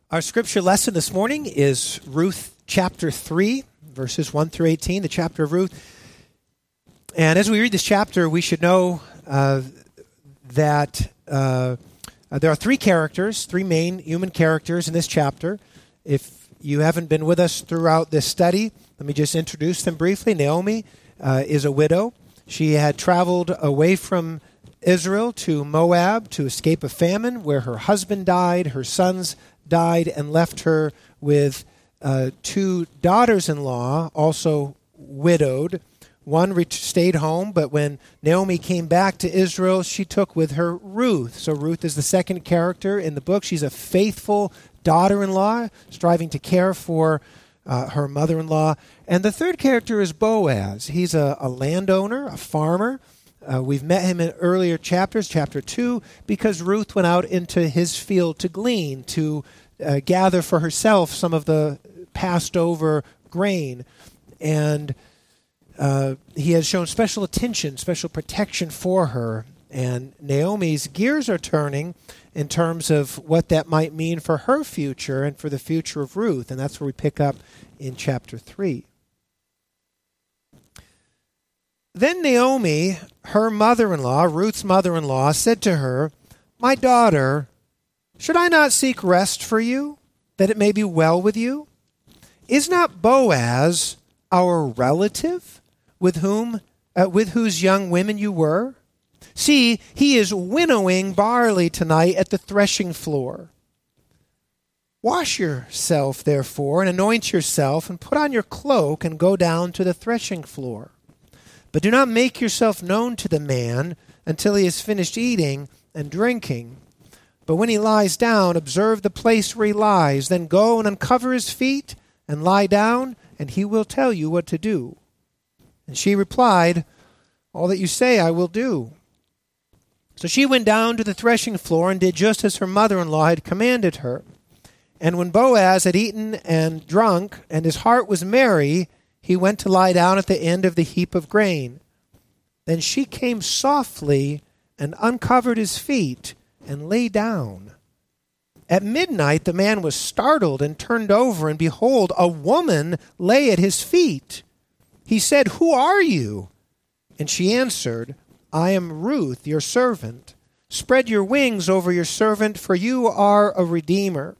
Our scripture lesson this morning is Ruth chapter 3, verses 1 through 18, the chapter of Ruth. And as we read this chapter, we should know that there are three main human characters in this chapter. If you haven't been with us throughout this study, let me just introduce them briefly. Naomi is a widow. She had traveled away from Israel to Moab to escape a famine where her husband died, her sons died, and left her with two daughters-in-law, also widowed. One stayed home, but when Naomi came back to Israel, she took with her Ruth. So Ruth is the second character in the book. She's a faithful daughter-in-law, striving to care for her mother-in-law. And the third character is Boaz. He's a landowner, a farmer. We've met him in earlier chapters, chapter 2, because Ruth went out into his field to glean, to gather for herself some of the passed over grain. And he has shown special attention, special protection for her. And Naomi's gears are turning in terms of what that might mean for her future and for the future of Ruth. And that's where we pick up in chapter 3. Then Naomi, her mother-in-law, Ruth's mother-in-law, said to her, "My daughter, should I not seek rest for you, that it may be well with you? Is not Boaz our relative, with whose young women you were? See, he is winnowing barley tonight at the threshing floor. Wash yourself, therefore, and anoint yourself, and put on your cloak, and go down to the threshing floor. But do not make yourself known to the man until he has finished eating and drinking. But when he lies down, observe the place where he lies. Then go and uncover his feet and lie down, and he will tell you what to do." And she replied, "All that you say I will do." So she went down to the threshing floor and did just as her mother-in-law had commanded her. And when Boaz had eaten and drunk, and his heart was merry, he went to lie down at the end of the heap of grain. Then she came softly and uncovered his feet and lay down. At midnight the man was startled and turned over, and behold, a woman lay at his feet. He said, "Who are you?" And she answered, "I am Ruth, your servant. Spread your wings over your servant, for you are a redeemer."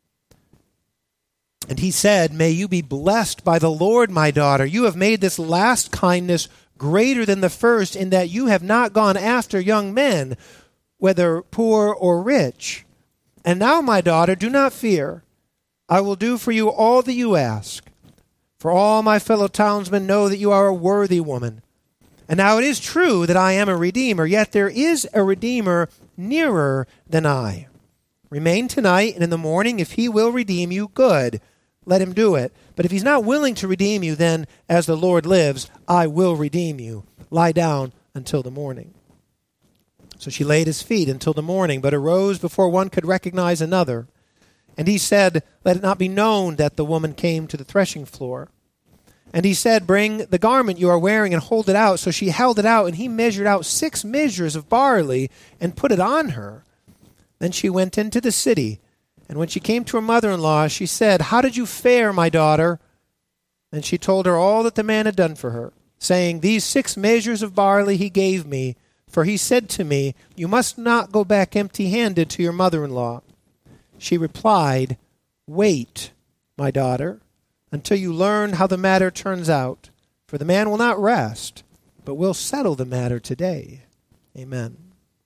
And he said, "May you be blessed by the Lord, my daughter. You have made this last kindness greater than the first, in that you have not gone after young men, whether poor or rich. And now, my daughter, do not fear. I will do for you all that you ask. For all my fellow townsmen know that you are a worthy woman. And now it is true that I am a redeemer, yet there is a redeemer nearer than I. Remain tonight, and in the morning, if he will redeem you, good. Let him do it. But if he's not willing to redeem you, then, as the Lord lives, I will redeem you. Lie down until the morning." So she lay at his feet until the morning, but arose before one could recognize another. And he said, "Let it not be known that the woman came to the threshing floor." And he said, "Bring the garment you are wearing and hold it out." So she held it out, and he measured out 6 measures of barley and put it on her. Then she went into the city. And when she came to her mother-in-law, she said, "How did you fare, my daughter?" And she told her all that the man had done for her, saying, "These 6 measures of barley he gave me, for he said to me, 'You must not go back empty-handed to your mother-in-law.'" She replied, "Wait, my daughter, until you learn how the matter turns out, for the man will not rest, but will settle the matter today." Amen.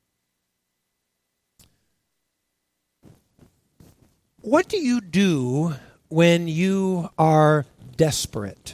What do you do when you are desperate?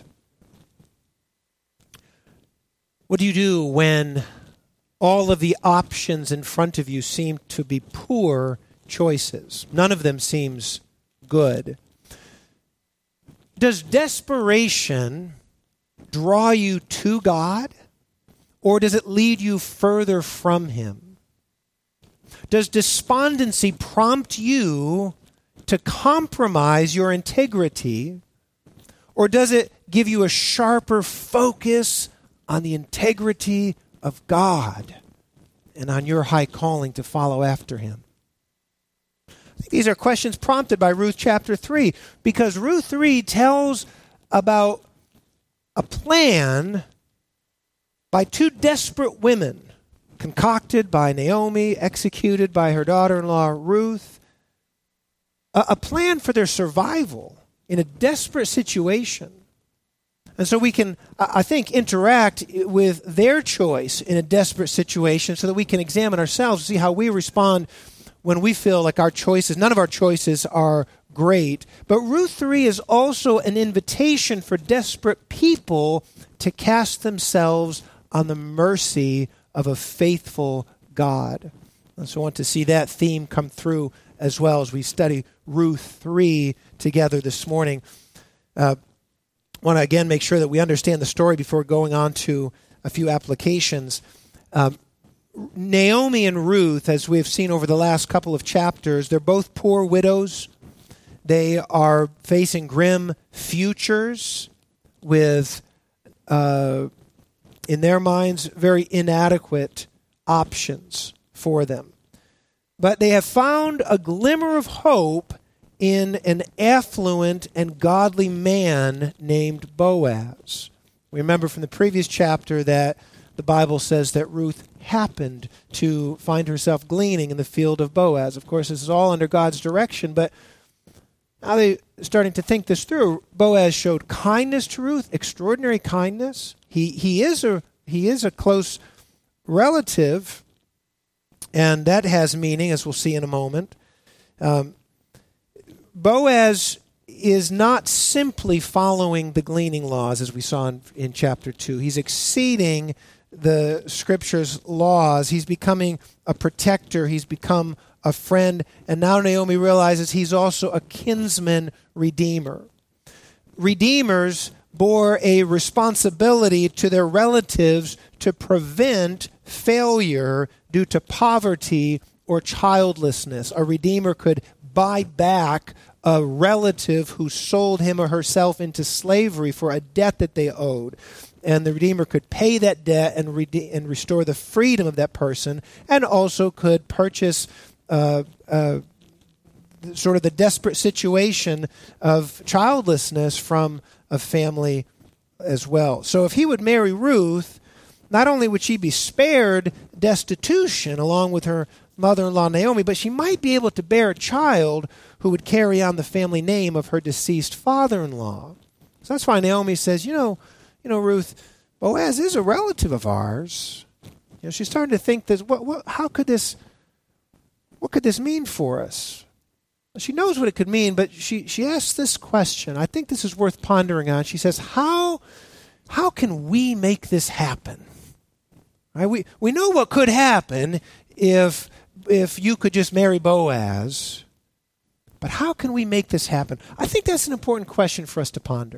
What do you do when all of the options in front of you seem to be poor choices? None of them seems good. Does desperation draw you to God, or does it lead you further from Him? Does despondency prompt you to compromise your integrity, or does it give you a sharper focus on the integrity of God and on your high calling to follow after Him? I think these are questions prompted by Ruth chapter 3, because Ruth 3 tells about a plan by two desperate women, concocted by Naomi, executed by her daughter-in-law Ruth, a plan for their survival in a desperate situation. And so we can, I think, interact with their choice in a desperate situation so that we can examine ourselves, see how we respond when we feel like none of our choices are great. But Ruth 3 is also an invitation for desperate people to cast themselves on the mercy of a faithful God. And so I want to see that theme come through as well as we study Ruth 3 together this morning. I want to again make sure that we understand the story before going on to a few applications. Naomi and Ruth, as we've seen over the last couple of chapters, they're both poor widows. They are facing grim futures with, in their minds, very inadequate options for them. But they have found a glimmer of hope in an affluent and godly man named Boaz. We remember from the previous chapter that the Bible says that Ruth happened to find herself gleaning in the field of Boaz. Of course, this is all under God's direction, but now they're starting to think this through. Boaz showed kindness to Ruth, extraordinary kindness. He is a close relative, and that has meaning, as we'll see in a moment. Boaz is not simply following the gleaning laws, as we saw in chapter 2. He's exceeding the Scripture's laws. He's becoming a protector. He's become a friend. And now Naomi realizes he's also a kinsman redeemer. Redeemers bore a responsibility to their relatives to prevent failure due to poverty or childlessness. A redeemer could buy back a relative who sold him or herself into slavery for a debt that they owed. And the redeemer could pay that debt and restore the freedom of that person, and also could purchase sort of the desperate situation of childlessness from a family as well. So if he would marry Ruth, not only would she be spared destitution along with her mother-in-law Naomi, but she might be able to bear a child who would carry on the family name of her deceased father-in-law. So that's why Naomi says, you know, Ruth, Boaz is a relative of ours. She's starting to think this. What could this mean for us? She knows what it could mean, but she asks this question. I think this is worth pondering on. She says, how can we make this happen? Right? We know what could happen if you could just marry Boaz, but how can we make this happen? I think that's an important question for us to ponder.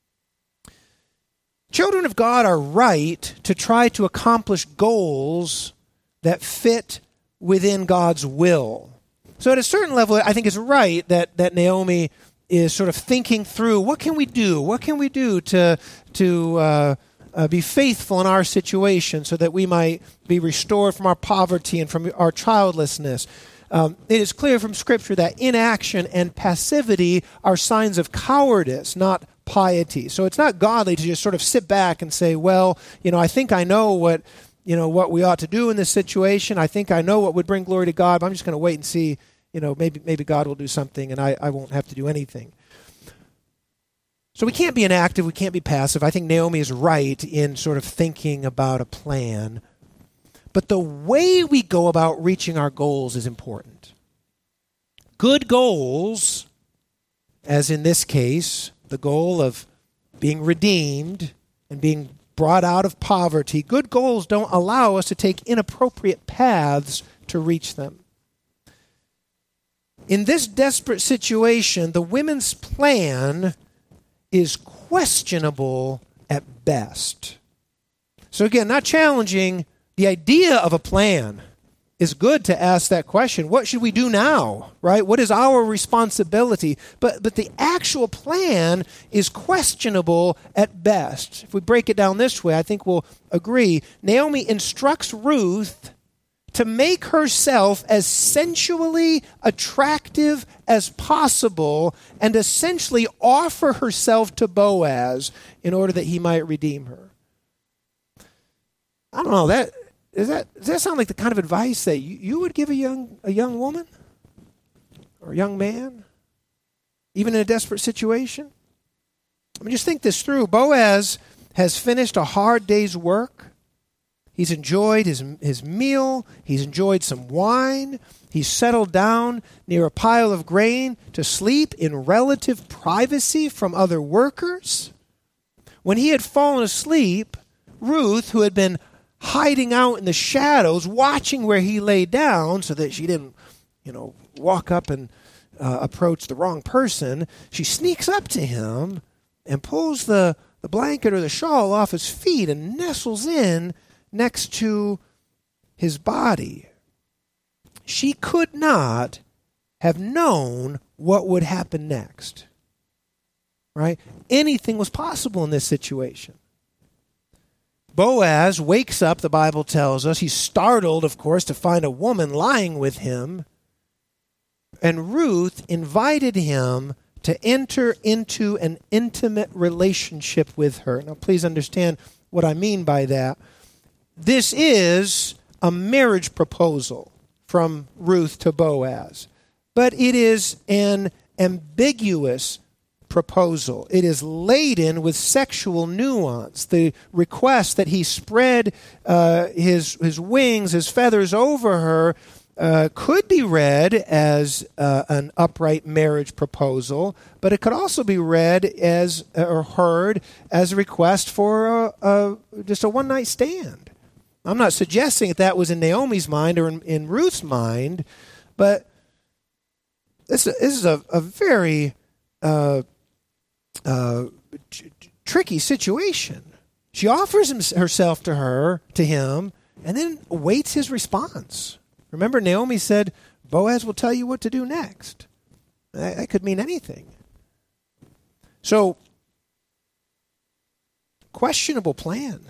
Children of God are right to try to accomplish goals that fit within God's will. So at a certain level, I think it's right that Naomi is sort of thinking through, what can we do? What can we do to be faithful in our situation so that we might be restored from our poverty and from our childlessness? It is clear from Scripture that inaction and passivity are signs of cowardice, not piety. So it's not godly to just sort of sit back and say, well, I think I know what we ought to do in this situation. I think I know what would bring glory to God, but I'm just going to wait and see, maybe God will do something and I won't have to do anything. So we can't be inactive, we can't be passive. I think Naomi is right in sort of thinking about a plan. But the way we go about reaching our goals is important. Good goals, as in this case, the goal of being redeemed and being brought out of poverty, good goals don't allow us to take inappropriate paths to reach them. In this desperate situation, the women's plan is questionable at best. So again, not challenging the idea of a plan. Is good to ask that question. What should we do now, right? What is our responsibility? But the actual plan is questionable at best. If we break it down this way, I think we'll agree. Naomi instructs Ruth to make herself as sensually attractive as possible and essentially offer herself to Boaz in order that he might redeem her. I don't know, does that sound like the kind of advice that you would give a young woman or a young man, even in a desperate situation? I mean, just think this through. Boaz has finished a hard day's work. He's enjoyed his meal. He's enjoyed some wine. He's settled down near a pile of grain to sleep in relative privacy from other workers. When he had fallen asleep, Ruth, who had been hiding out in the shadows, watching where he lay down so that she didn't, walk up and approach the wrong person, she sneaks up to him and pulls the blanket or the shawl off his feet and nestles in next to his body. She could not have known what would happen next. Right? Anything was possible in this situation. Boaz wakes up, the Bible tells us. He's startled, of course, to find a woman lying with him. And Ruth invited him to enter into an intimate relationship with her. Now, please understand what I mean by that. This is a marriage proposal from Ruth to Boaz, but it is an ambiguous proposal. It is laden with sexual nuance. The request that he spread his wings, his feathers over her, could be read as an upright marriage proposal, but it could also be read as or heard as a request for just a one-night stand. I'm not suggesting that was in Naomi's mind or in Ruth's mind, but this is a very tricky situation. She offers herself to him, and then awaits his response. Remember, Naomi said, Boaz will tell you what to do next. That could mean anything. So, questionable plan.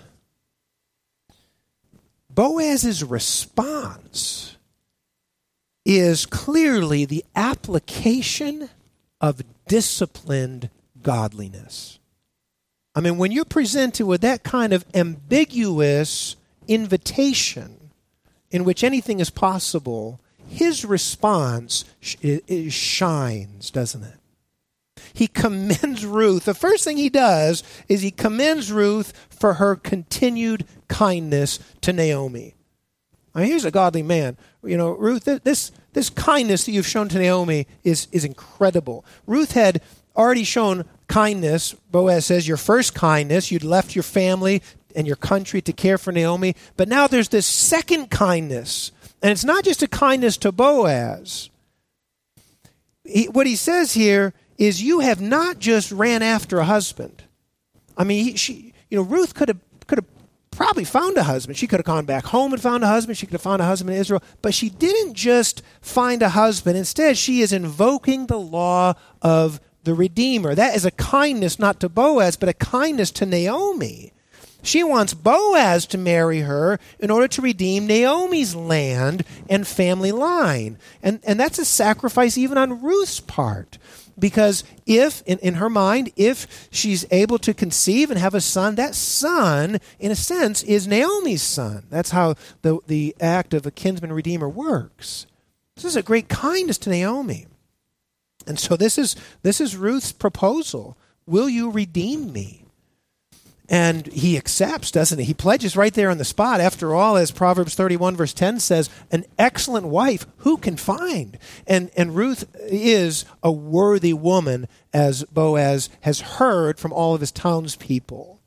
Boaz's response is clearly the application of disciplined godliness. I mean, when you're presented with that kind of ambiguous invitation in which anything is possible, his response shines, doesn't it? He commends Ruth. The first thing he does is he commends Ruth for her continued kindness to Naomi. I mean, here's a godly man. Ruth, this kindness that you've shown to Naomi is incredible. Ruth had already shown kindness. Boaz says, your first kindness, you'd left your family and your country to care for Naomi. But now there's this second kindness. And it's not just a kindness to Boaz. What he says here is, you have not just ran after a husband. I mean, Ruth could have probably found a husband. She could have gone back home and found a husband. She could have found a husband in Israel. But she didn't just find a husband. Instead, she is invoking the law of the Redeemer. That is a kindness not to Boaz, but a kindness to Naomi. She wants Boaz to marry her in order to redeem Naomi's land and family line. And that's a sacrifice even on Ruth's part. Because if, in her mind, if she's able to conceive and have a son, that son, in a sense, is Naomi's son. That's how the act of a kinsman redeemer works. This is a great kindness to Naomi. And so this is Ruth's proposal. Will you redeem me? And he accepts, doesn't he? He pledges right there on the spot. After all, as Proverbs 31 verse 10 says, an excellent wife who can find? And Ruth is a worthy woman, as Boaz has heard from all of his townspeople.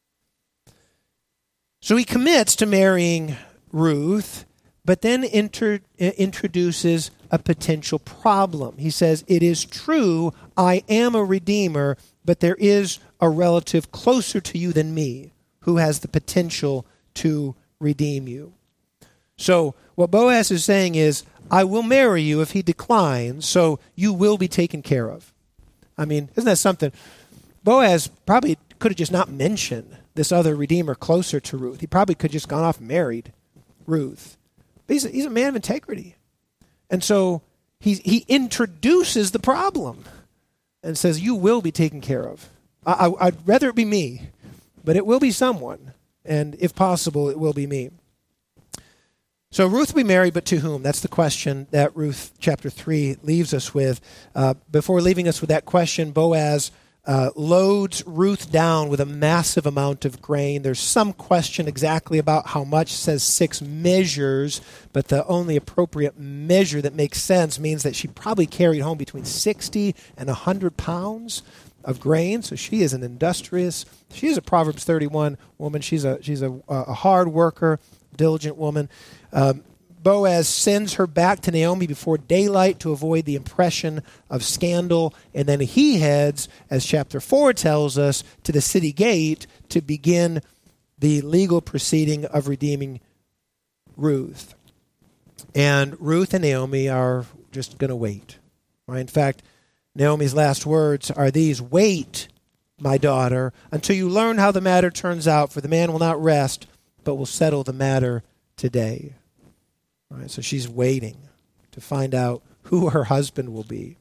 So he commits to marrying Ruth, but then introduces a potential problem. He says, it is true, I am a redeemer, but there is a relative closer to you than me who has the potential to redeem you. So what Boaz is saying is, I will marry you if he declines, so you will be taken care of. I mean, isn't that something? Boaz probably could have just not mentioned this other redeemer closer to Ruth. He probably could have just gone off and married Ruth. But he's a man of integrity. And so he introduces the problem and says, you will be taken care of. I'd rather it be me, but it will be someone. And if possible, it will be me. So Ruth will be married, but to whom? That's the question that Ruth chapter 3 leaves us with. Before leaving us with that question, Boaz loads Ruth down with a massive amount of grain. There's some question exactly about how much. It says 6 measures, but the only appropriate measure that makes sense means that she probably carried home between 60 and 100 pounds of grain. So she is an industrious. She is a Proverbs 31 woman. She's a hard worker, diligent woman. Boaz sends her back to Naomi before daylight to avoid the impression of scandal, and then he heads, as chapter 4 tells us, to the city gate to begin the legal proceeding of redeeming Ruth. And Ruth and Naomi are just going to wait. Right? In fact, Naomi's last words are these: "Wait, my daughter, until you learn how the matter turns out, for the man will not rest, but will settle the matter today." All right, so she's waiting to find out who her husband will be.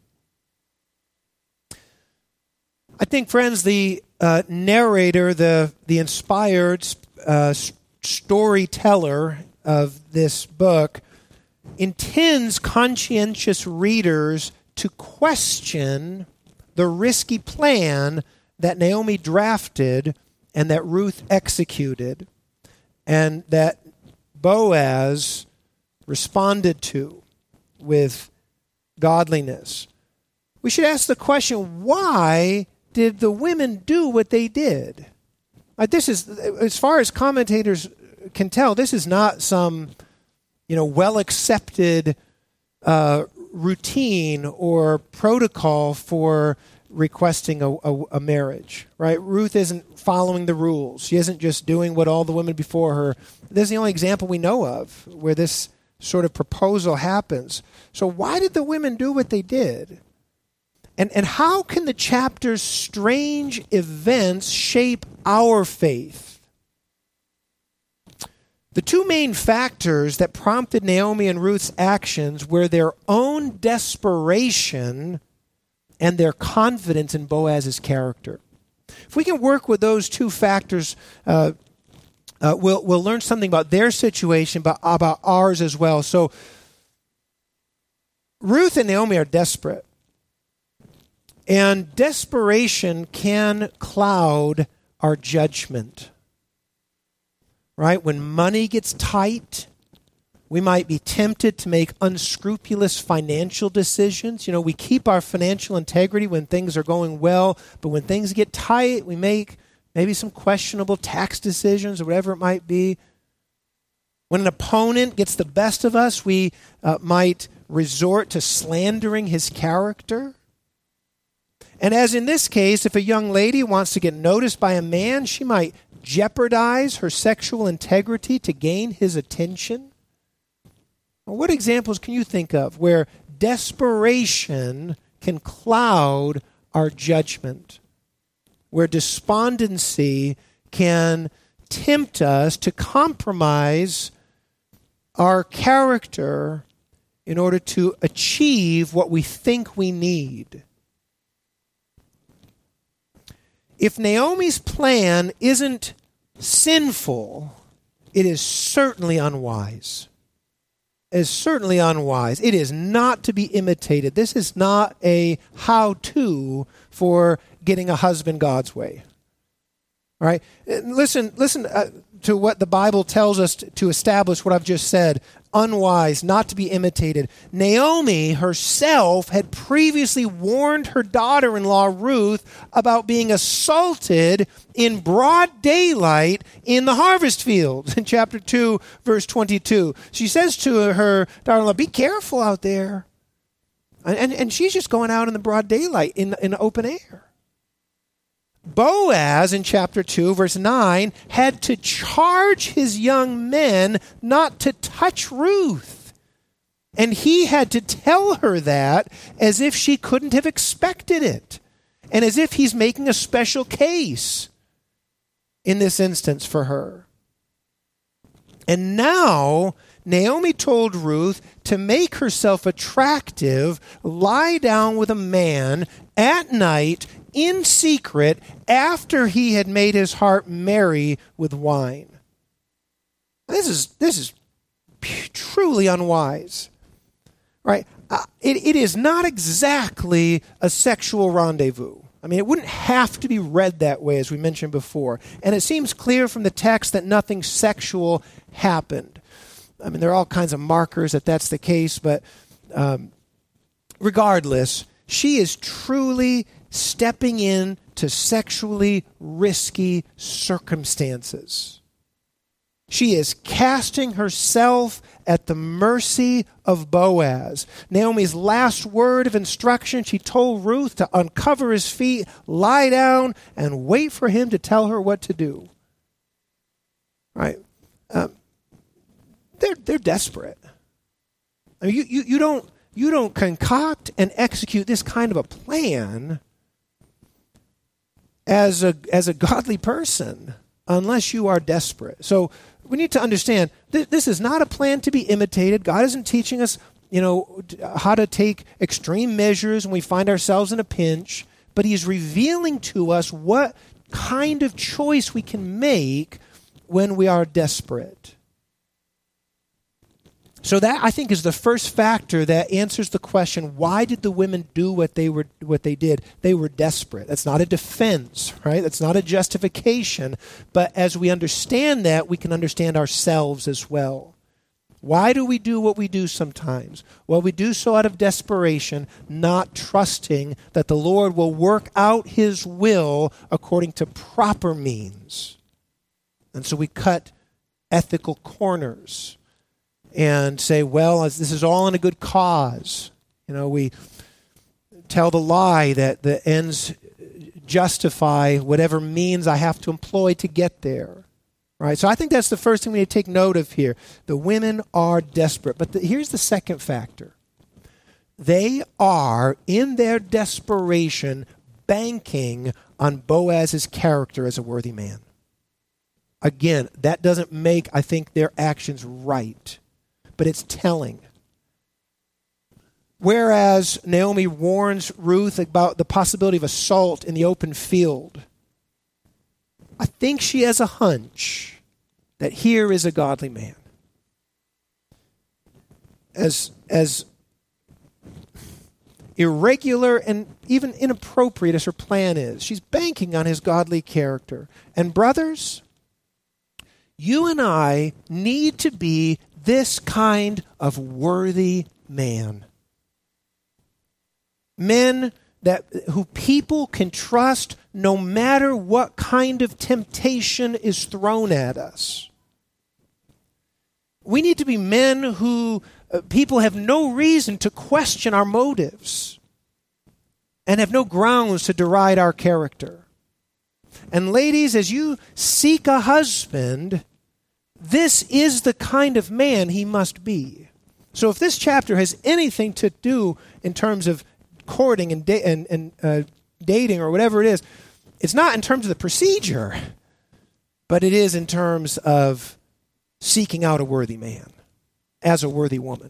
I think, friends, the narrator, the inspired storyteller of this book intends conscientious readers to question the risky plan that Naomi drafted and that Ruth executed, and that Boaz responded to with godliness. We should ask the question, why did the women do what they did? This is, as far as commentators can tell, this is not some, well-accepted routine or protocol for requesting a marriage, right? Ruth isn't following the rules. She isn't just doing what all the women before her. This is the only example we know of where this sort of proposal happens. So why did the women do what they did? And how can the chapter's strange events shape our faith? The two main factors that prompted Naomi and Ruth's actions were their own desperation and their confidence in Boaz's character. If we can work with those two factors, we'll learn something about their situation, but about ours as well. So Ruth and Naomi are desperate. And desperation can cloud our judgment. Right? When money gets tight, we might be tempted to make unscrupulous financial decisions. We keep our financial integrity when things are going well, but when things get tight, we make maybe some questionable tax decisions or whatever it might be. When an opponent gets the best of us, we might resort to slandering his character. And as in this case, if a young lady wants to get noticed by a man, she might jeopardize her sexual integrity to gain his attention. Well, what examples can you think of where desperation can cloud our judgment? Where despondency can tempt us to compromise our character in order to achieve what we think we need. If Naomi's plan isn't sinful, it is certainly unwise. It is certainly unwise. It is not to be imitated. This is not a how-to for getting a husband God's way. All right? Listen to what the Bible tells us to establish what I've just said. Unwise, not to be imitated. Naomi herself had previously warned her daughter-in-law Ruth about being assaulted in broad daylight in the harvest fields in chapter 2, verse 22. She says to her daughter-in-law, be careful out there. And she's just going out in the broad daylight in the open air. Boaz, in chapter 2, verse 9, had to charge his young men not to touch Ruth. And he had to tell her that as if she couldn't have expected it, and as if he's making a special case in this instance for her. And now Naomi told Ruth to make herself attractive, lie down with a man at night in secret after he had made his heart merry with wine. This is truly unwise, right? It is not exactly a sexual rendezvous. I mean, it wouldn't have to be read that way, as we mentioned before. And it seems clear from the text that nothing sexual happened. I mean, there are all kinds of markers that that's the case, but regardless, she is truly stepping into sexually risky circumstances. She is casting herself at the mercy of Boaz. Naomi's last word of instruction, she told Ruth to uncover his feet, lie down, and wait for him to tell her what to do. Right? They're desperate. I mean, you don't concoct and execute this kind of a plan as a godly person unless you are desperate. So we need to understand this is not a plan to be imitated. God isn't teaching us, how to take extreme measures when we find ourselves in a pinch, but he's revealing to us what kind of choice we can make when we are desperate. So that, I think, is the first factor that answers the question, why did the women do what they did? They were desperate. That's not a defense, right? That's not a justification. But as we understand that, we can understand ourselves as well. Why do we do what we do sometimes? Well, we do so out of desperation, not trusting that the Lord will work out his will according to proper means. And so we cut ethical corners and say, well, this is all in a good cause. We tell the lie that the ends justify whatever means I have to employ to get there. Right? So I think that's the first thing we need to take note of here. The women are desperate. But here's the second factor. They are, in their desperation, banking on Boaz's character as a worthy man. Again, that doesn't make, I think, their actions right. But it's telling. Whereas Naomi warns Ruth about the possibility of assault in the open field, I think she has a hunch that here is a godly man. As irregular and even inappropriate as her plan is, she's banking on his godly character. And brothers, you and I need to be this kind of worthy man. Men who people can trust no matter what kind of temptation is thrown at us. We need to be men who people have no reason to question our motives and have no grounds to deride our character. And ladies, as you seek a husband, this is the kind of man he must be. So if this chapter has anything to do in terms of courting and dating or whatever it is, it's not in terms of the procedure, but it is in terms of seeking out a worthy man as a worthy woman.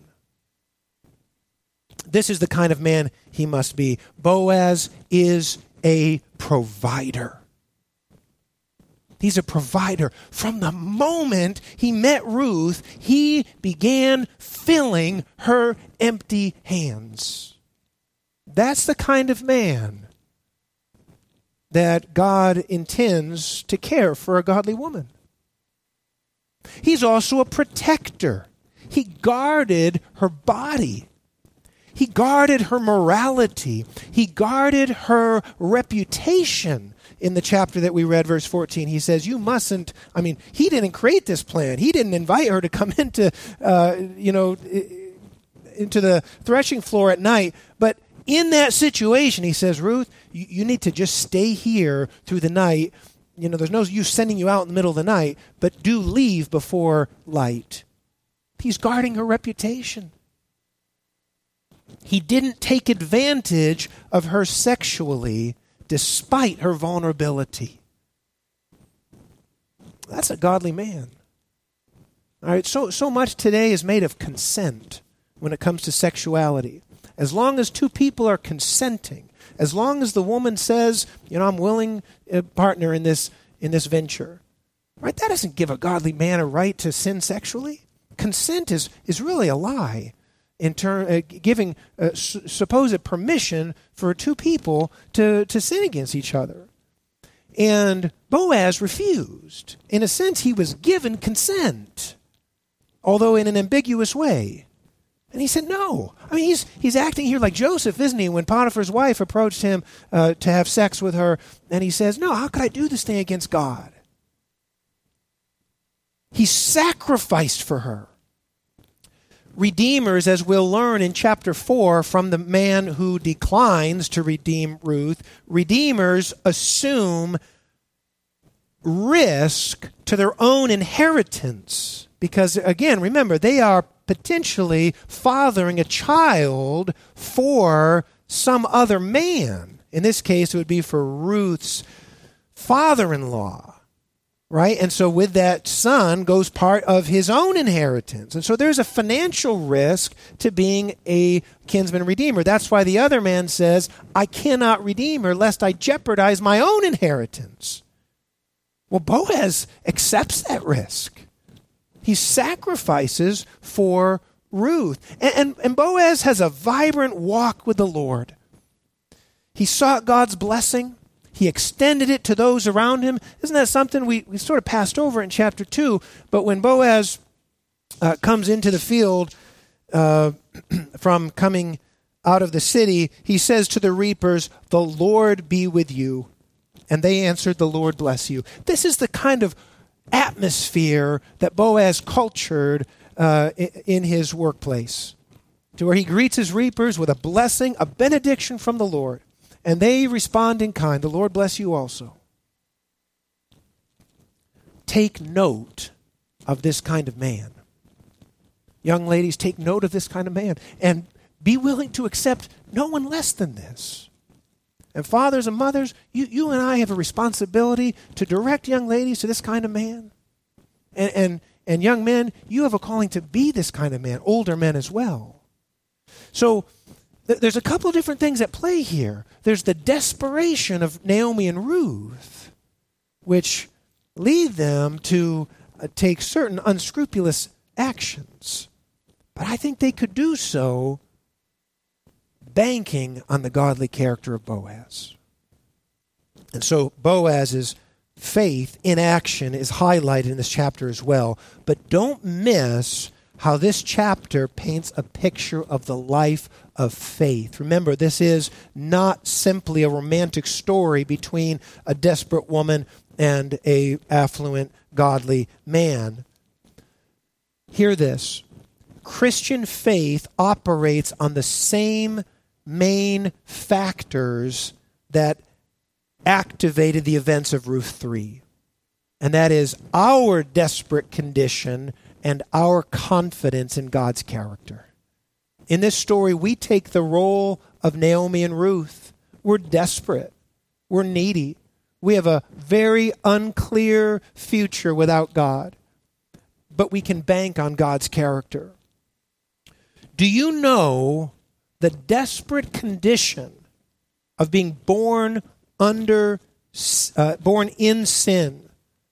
This is the kind of man he must be. Boaz is a provider. He's a provider. From the moment he met Ruth, he began filling her empty hands. That's the kind of man that God intends to care for a godly woman. He's also a protector. He guarded her body. He guarded her morality. He guarded her reputation. In the chapter that we read, verse 14, he says, you mustn't, he didn't create this plan. He didn't invite her to come into the threshing floor at night. But in that situation, he says, Ruth, you need to just stay here through the night. There's no use sending you out in the middle of the night, but do leave before light. He's guarding her reputation. He didn't take advantage of her sexually despite her vulnerability. That's a godly man. All right, so much today is made of consent when it comes to sexuality. As long as two people are consenting, as long as the woman says, I'm willing partner in this venture, right? That doesn't give a godly man a right to sin sexually. Consent is really a lie in giving supposed permission for two people to sin against each other. And Boaz refused. In a sense, he was given consent, although in an ambiguous way. And he said no. I mean, he's acting here like Joseph, isn't he? When Potiphar's wife approached him to have sex with her, and he says, no, how could I do this thing against God? He sacrificed for her. Redeemers, as we'll learn in chapter 4 from the man who declines to redeem Ruth, redeemers assume risk to their own inheritance. Because, again, remember, they are potentially fathering a child for some other man. In this case, it would be for Ruth's father-in-law. Right? And so with that son goes part of his own inheritance. And so there's a financial risk to being a kinsman redeemer. That's why the other man says, I cannot redeem her lest I jeopardize my own inheritance. Well, Boaz accepts that risk. He sacrifices for Ruth. And Boaz has a vibrant walk with the Lord. He sought God's blessing. He extended it to those around him. Isn't that something we sort of passed over in chapter 2? But when Boaz comes into the field from coming out of the city, he says to the reapers, the Lord be with you. And they answered, the Lord bless you. This is the kind of atmosphere that Boaz cultured in his workplace, to where he greets his reapers with a blessing, a benediction from the Lord. And they respond in kind. The Lord bless you also. Take note of this kind of man. Young ladies, take note of this kind of man. And be willing to accept no one less than this. And fathers and mothers, you and I have a responsibility to direct young ladies to this kind of man. And young men, you have a calling to be this kind of man, older men as well. So there's a couple of different things at play here. There's the desperation of Naomi and Ruth, which lead them to take certain unscrupulous actions. But I think they could do so banking on the godly character of Boaz. And so Boaz's faith in action is highlighted in this chapter as well. But don't miss how this chapter paints a picture of the life of faith. Remember, this is not simply a romantic story between a desperate woman and an affluent, godly man. Hear this. Christian faith operates on the same main factors that activated the events of Ruth 3. And that is our desperate condition and our confidence in God's character. In this story, we take the role of Naomi and Ruth. We're desperate. We're needy. We have a very unclear future without God. But we can bank on God's character. Do you know the desperate condition of being born in sin,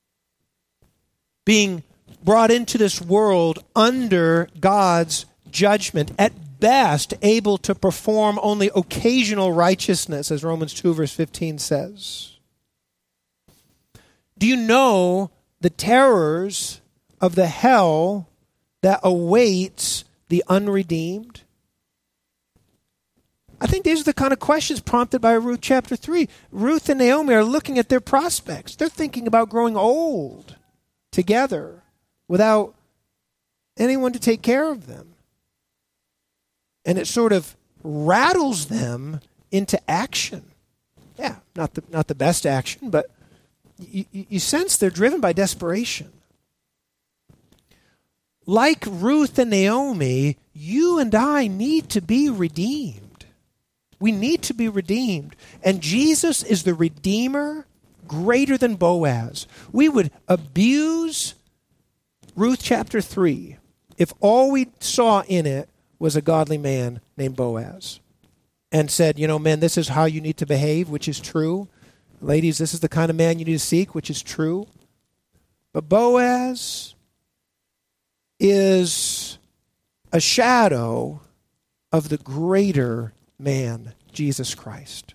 being brought into this world under God's judgment, at best able to perform only occasional righteousness, as Romans 2 verse 15 says? Do you know the terrors of the hell that awaits the unredeemed? I think these are the kind of questions prompted by Ruth chapter 3. Ruth and Naomi are looking at their prospects. They're thinking about growing old together without anyone to take care of them. And it sort of rattles them into action. Yeah, not the best action, but you sense they're driven by desperation. Like Ruth and Naomi, you and I need to be redeemed. We need to be redeemed. And Jesus is the Redeemer greater than Boaz. We would abuse Ruth chapter 3, if all we saw in it was a godly man named Boaz and said, men, this is how you need to behave, which is true. Ladies, this is the kind of man you need to seek, which is true. But Boaz is a shadow of the greater man, Jesus Christ.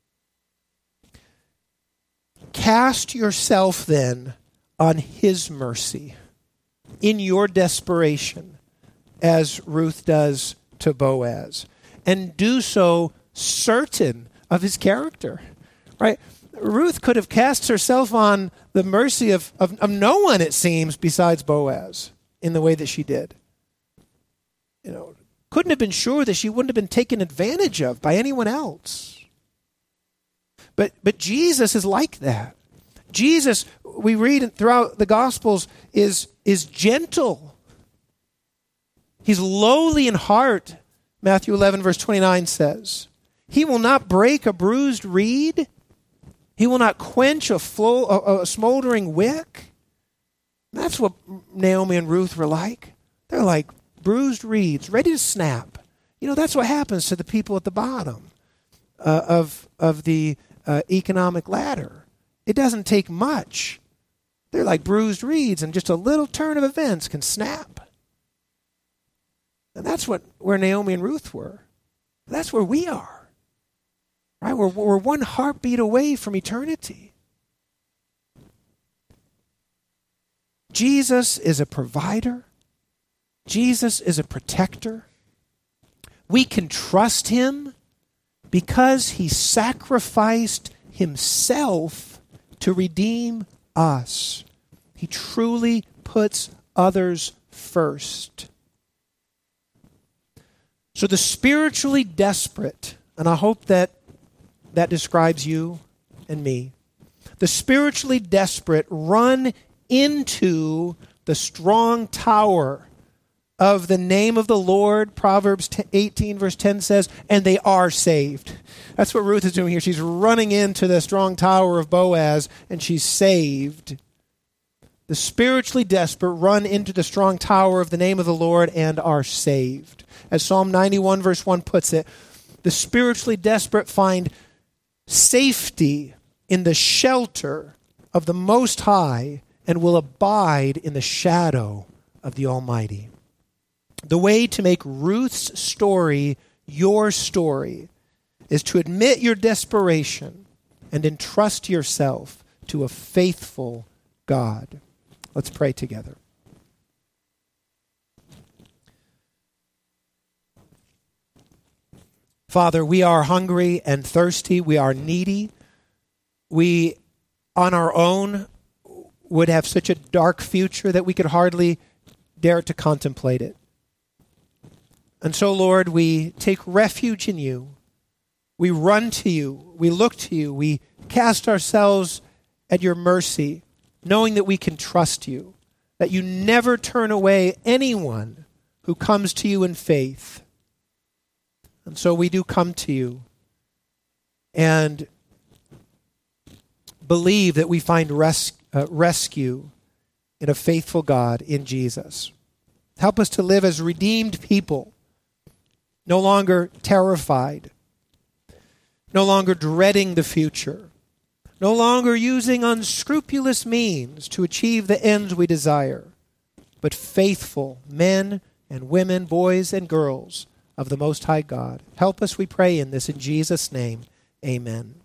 Cast yourself then on his mercy in your desperation, as Ruth does to Boaz, and do so certain of his character, right? Ruth could have cast herself on the mercy of no one, it seems, besides Boaz in the way that she did. Couldn't have been sure that she wouldn't have been taken advantage of by anyone else. But Jesus is like that. Jesus, we read throughout the Gospels, is gentle. He's lowly in heart, Matthew 11, verse 29 says. He will not break a bruised reed. He will not quench a smoldering wick. That's what Naomi and Ruth were like. They're like bruised reeds, ready to snap. That's what happens to the people at the bottom of the economic ladder. It doesn't take much. They're like bruised reeds, and just a little turn of events can snap. And that's where Naomi and Ruth were. That's where we are. Right? We're one heartbeat away from eternity. Jesus is a provider. Jesus is a protector. We can trust him because he sacrificed himself to redeem us. He truly puts others first. So the spiritually desperate, and I hope that describes you and me, the spiritually desperate run into the strong tower of the name of the Lord. Proverbs 18 verse 10 says, and they are saved. That's what Ruth is doing here. She's running into the strong tower of Boaz, and she's saved. The spiritually desperate run into the strong tower of the name of the Lord and are saved. As Psalm 91 verse 1 puts it, the spiritually desperate find safety in the shelter of the Most High and will abide in the shadow of the Almighty. The way to make Ruth's story your story is to admit your desperation and entrust yourself to a faithful God. Let's pray together. Father, we are hungry and thirsty. We are needy. We, on our own, would have such a dark future that we could hardly dare to contemplate it. And so, Lord, we take refuge in you. We run to you. We look to you. We cast ourselves at your mercy, knowing that we can trust you, that you never turn away anyone who comes to you in faith. And so we do come to you and believe that we find rescue in a faithful God in Jesus. Help us to live as redeemed people, no longer terrified, no longer dreading the future, no longer using unscrupulous means to achieve the ends we desire, but faithful men and women, boys and girls of the Most High God. Help us, we pray in this in Jesus' name. Amen.